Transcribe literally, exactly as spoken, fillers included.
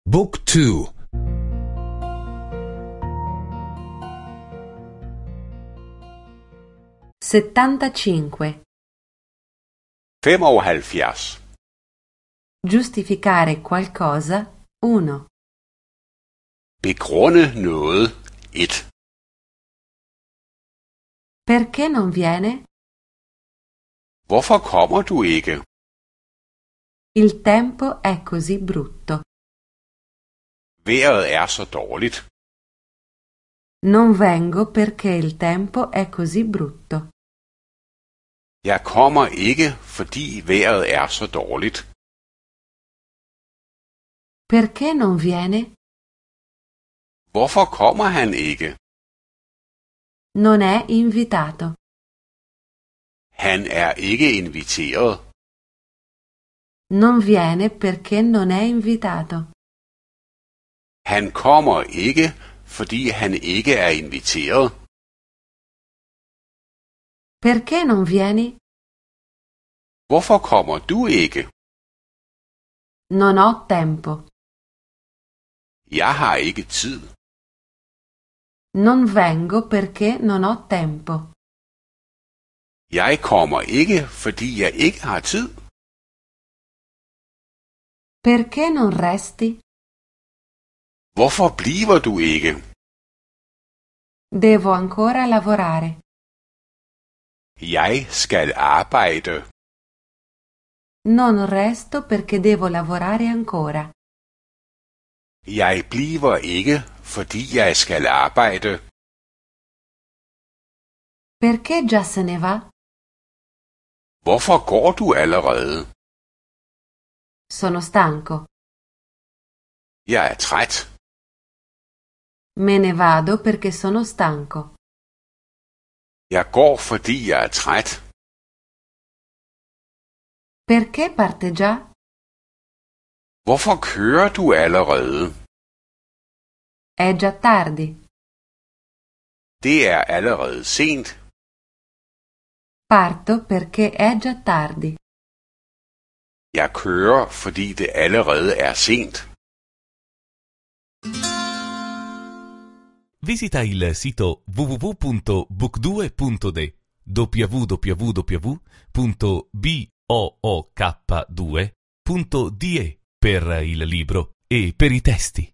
Book two. settantacinque. femoghalvfjerds. Giustificare qualcosa. uno. Begrunde noget. et. Perché non viene? Hvorfor kommer du ikke? Il tempo è così brutto. Vejret er så dårligt. Non vengo perché il tempo è così brutto. Jeg kommer ikke, fordi vejret er så dårligt. Perché non viene? Hvorfor kommer han ikke? Non è invitato. Han er ikke inviteret. Non viene perché non è invitato. Han kommer ikke, fordi han ikke er inviteret. Perché non vieni? Hvorfor kommer du ikke? Non ho tempo. Jeg har ikke tid. Non vengo perché non ho tempo. Jeg kommer ikke, fordi jeg ikke har tid. Perché non resti? Hvorfor bliver du ikke? Devo ancora lavorare. Jeg skal arbejde. Non resto perché devo lavorare ancora. Jeg bliver ikke, fordi jeg skal arbejde. Perché già se ne va? Hvorfor går du allerede? Sono stanco. Jeg er træt. Me ne vado perché sono stanco. Jeg går, fordi jeg er træt. Perché parte già? Hvorfor kører du allerede? È già tardi. Det er allerede sent. Parto perché è già tardi. Jeg kører, fordi det allerede er sent. Visita il sito w w w punto book due punto d w w w punto book due punto d e per il libro e per i testi.